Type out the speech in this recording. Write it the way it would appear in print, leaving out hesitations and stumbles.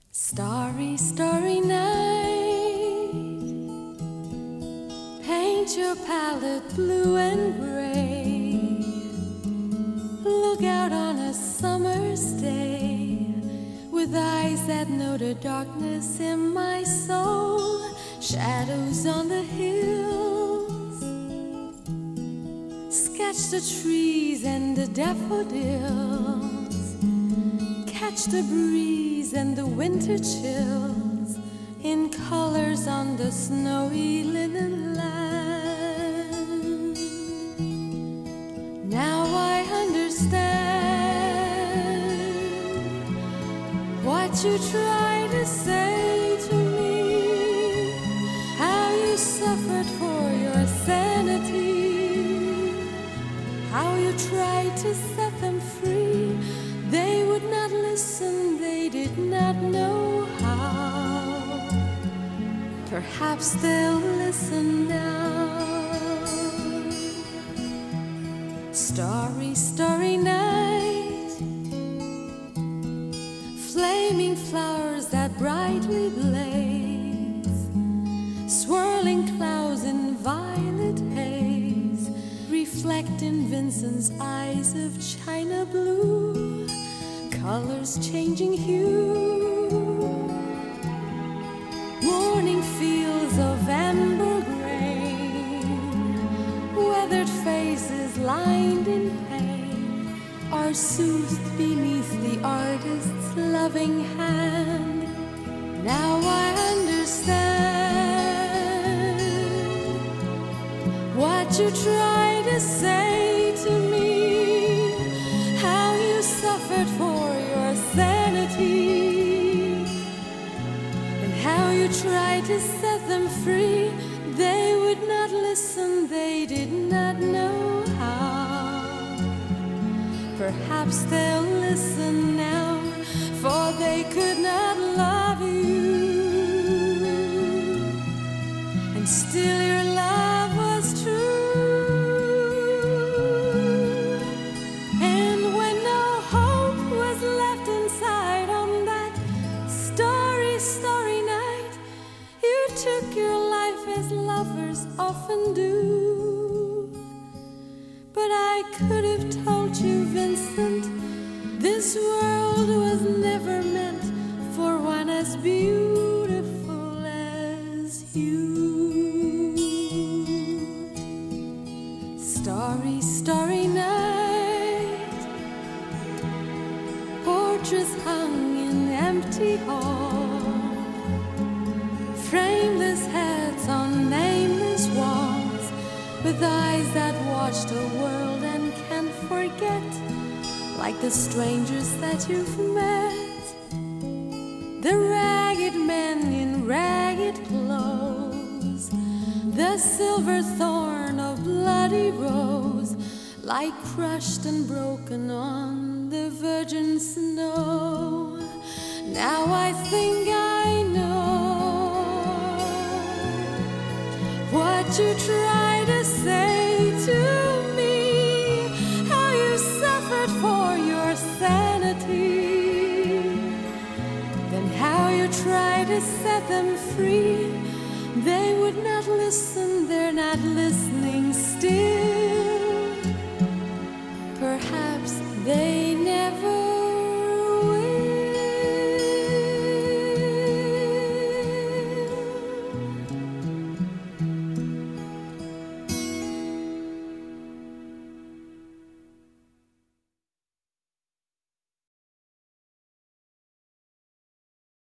Starry, starry night, paint your palette blue and gray. Look out on a summer's day with eyes that know the darkness in my soul. Shadows on the hills, sketch the trees and the daffodils, catch the breeze and the winter chills in colors on the snowy linen land. Now I understand what you try to say to me, how you suffered for your sanity, how you tried to set them free. They would not listen, they did not know how. Perhaps they'll listen now. Starry, starry night, flaming flowers that brightly blaze, swirling clouds in violet haze, reflect in Vincent's eyes of china blue, colors changing hue, morning fields of amber grain, weathered faces lined in pain are soothed beneath the artist's loving hand. Now I understand what you try to say to me, how you suffered for your sanity, and how you tried to set them free. They would not listen, they did not know how. Perhaps they'll listen now, for they could not love you, and still your love was true. And when no hope was left inside on that starry, starry night, you took your life as lovers often do. But I could have told you, Vincent, this world was never meant for one as beautiful as you. Starry, starry night, portraits hung in empty hall, frameless heads on nameless walls, with eyes that watch the world and can't forget, like the strangers that you've met, the ragged men in ragged clothes, the silver thorn of bloody rose, lie crushed and broken on the virgin snow. Now I think I know what you try to say to me, how you suffered for your sanity, then how you tried to set them free. They would not listen, they're not listening still. Perhaps they never